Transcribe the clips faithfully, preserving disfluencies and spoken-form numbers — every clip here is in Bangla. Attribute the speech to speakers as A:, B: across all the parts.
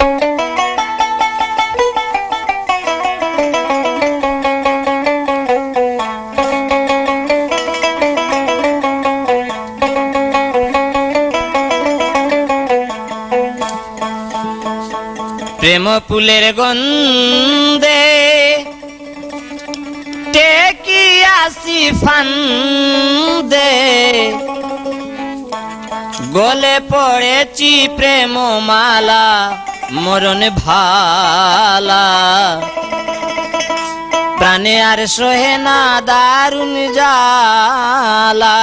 A: প্রেম ফুলের গন্ধে টেকি আসি ফান্দে গলে পড়েছি প্রেম মালা মরণ ভালা প্রাণে আর সহে না দারুণ জ্বালা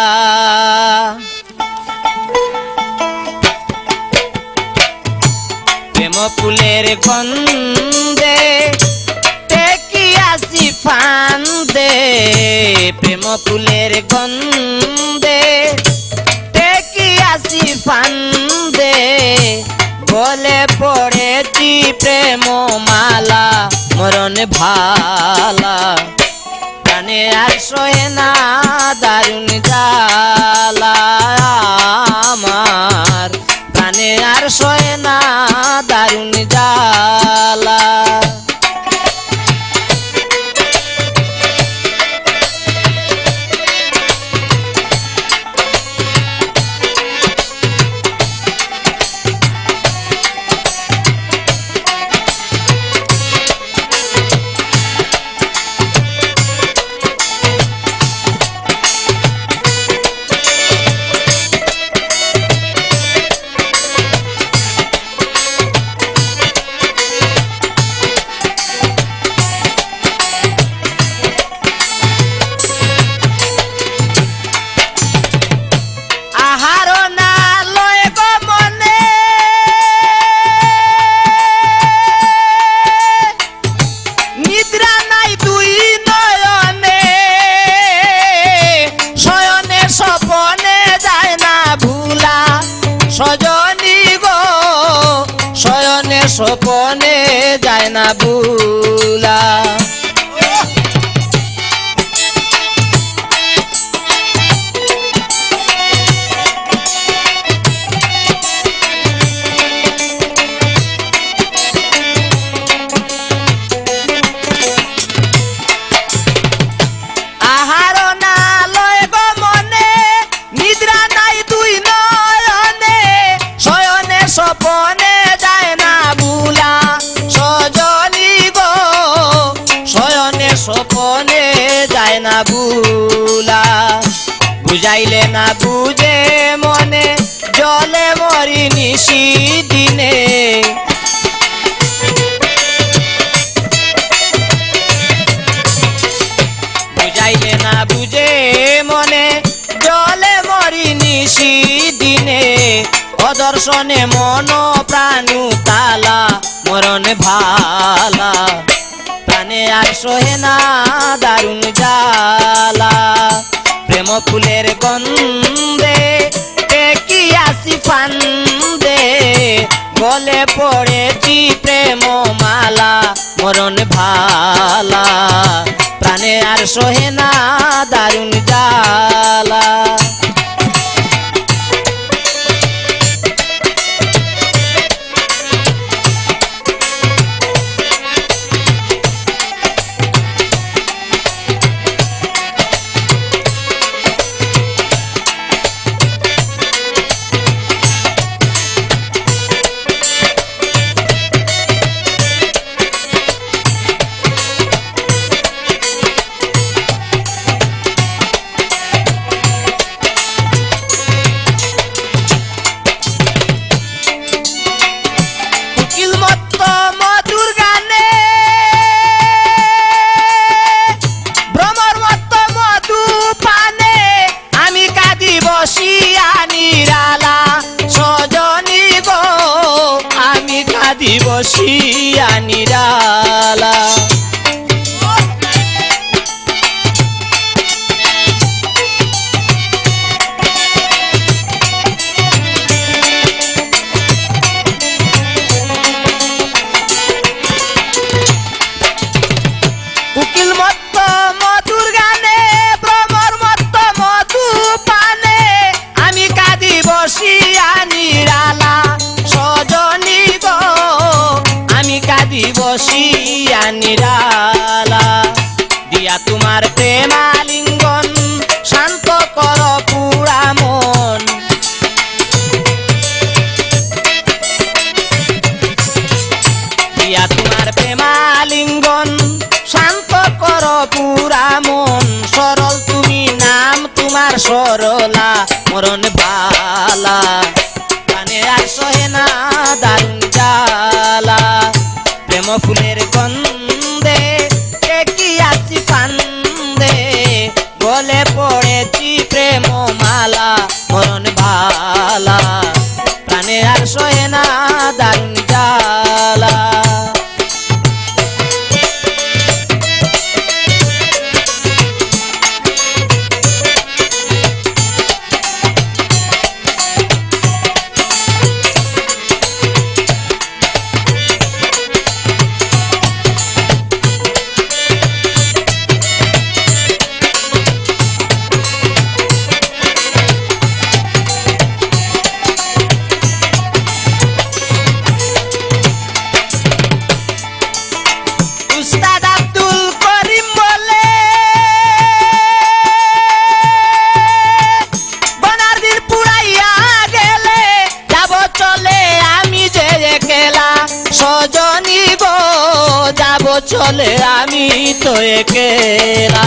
A: প্রেম ফুলের গন্ধে টেকি আসি ফান্দে প্রেম ফুলের গন্ধে টেকি আসি ফান্দে গলে পড়েছি প্রেম মালা মরণ ভালা প্রাণে আর সহে না দারুণ জ্বালা আমার প্রাণে আর সহে না দারুণ জ্বালা সজনী গো শয়নে স্বপনে যায় না ভুলা স্বপনে যায় না ভুলা সজনী গো শয়নে স্বপনে যায় না ভুলা বুঝাইলে না বুঝে মনে জলে মরি নিশি দিনে বুঝাইলে না বুঝে মনে জলে মরি নিশি দিনে অদর্শনে মন প্রাণু তালা মরণ ভালা প্রাণে আর সহে না দারুণ জ্বালা প্রেম ফুলের গন্ধে টেকি আসি ফান্দে গলে পড়েছি প্রেম মালা মরণ ভালা প্রাণে আর সহে না দারুণ জ্বালা বসিয়া নিরালা উকিল মত্ত মধুর গানে ভ্রমর মত্ত মধু পানে আমি কাঁদি বসিয়া নিরালা সজনী গো নিরালা দিয়া তোমার প্রেমালিঙ্গন শান্ত কর পুরা মন দিয়া তোমার প্রেমালিঙ্গন শান্ত কর পুরা মন সরল তুমি নাম তোমার সরলা মরণ বালা প্রাণে আর সহে না দারুণ জ্বালা প্রেম ফুলের গন্ধে কি আছি ফান্দে গলে পড়েছি প্রেম মালা মরণ বালা প্রাণে আর সহে না দারুণ জ্বালা চলে আমি তো একেলা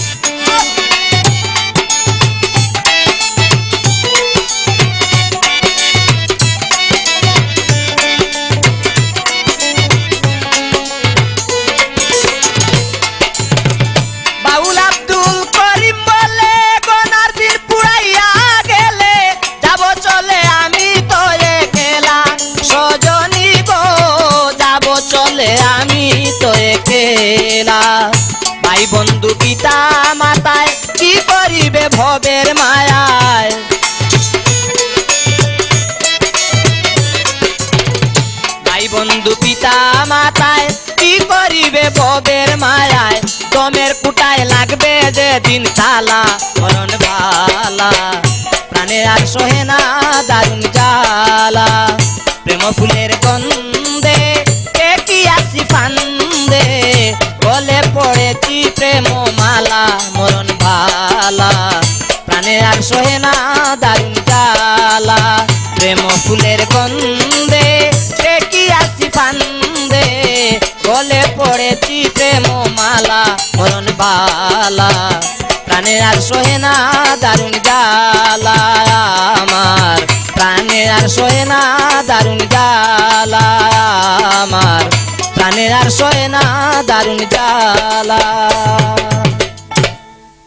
A: বাউল আব্দুল করিম বলে গনারদির পুরাইয়া গেলে যাব চলে আমি তো একেলা সজনী গো যাব চলে আমি তো একেলা ভাই বন্ধু পিতা মাতায় কি করিবে ভবের মায়ায় ভাই বন্ধু পিতা মাতায় কি করিবে ভবের মায়ায় দমের কুটায় লাগবে যে দিন তালা মরণ ভালা প্রাণে আর সহে না দারুণ জ্বালা প্রেম ফুলের গন্ধে কি আসি ফান্দে গলে পড়েছি প্রেম মালা মরণ ভালা প্রাণে আর সহে না দারুণ জ্বালা প্রেম ফুলের গন্ধে কি আসি ফান্দে গলে পড়েছি প্রেম মালা মরণ ভালা প্রাণে আর সহে না দারুণ জ্বালা আমার প্রাণে আর সহে না দারুণ জ্বালা আমার প্রাণে আর সহে না দারুণ জ্বালা।